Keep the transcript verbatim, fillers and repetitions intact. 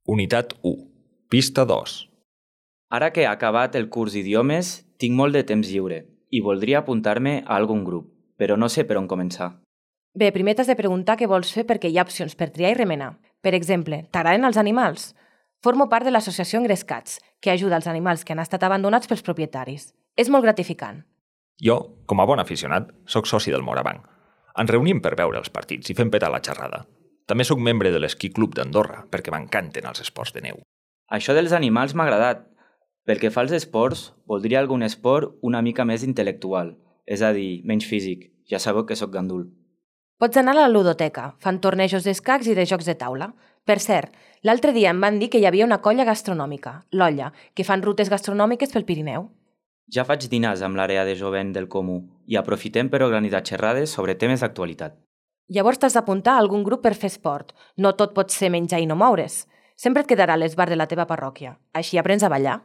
Unitat u. Pista dos. Ara que he acabat el curs d'idiomes, tinc molt de temps lliure i voldria apuntar-me a algun grup, però no sé per on començar. Bé, primer t'has de preguntar què vols fer perquè hi ha opcions per triar i remenar. Per exemple, t'agraden els animals? Formo part de l'associació Engrescats, que ajuda els animals que han estat abandonats pels propietaris. És molt gratificant. Jo, com a bon aficionat, sóc soci del Morabanc. Ens reunim per veure els partits i fem petar la xerrada. També sóc membre de l'esquí club d'Andorra, perquè m'encanten els esports de neu. Això dels animals m'ha agradat. Pel que fa als esports, voldria algun esport una mica més intel·lectual, és a dir, menys físic. Ja sabeu que sóc gandul. Pots anar a la ludoteca, fan tornejos d'escacs i de jocs de taula. Per cert, l'altre dia em van dir que hi havia una colla gastronòmica, l'Olla, que fan rutes gastronòmiques pel Pirineu. Ja faig dinars amb l'àrea de jovent del Comú i aprofitem per organitzar xerrades sobre temes d'actualitat. Llavors t'has d'apuntar a algun grup per fer esport. No tot pot ser menjar i no moure's. Sempre et quedarà l'esbar de la teva parròquia. Així aprens a ballar.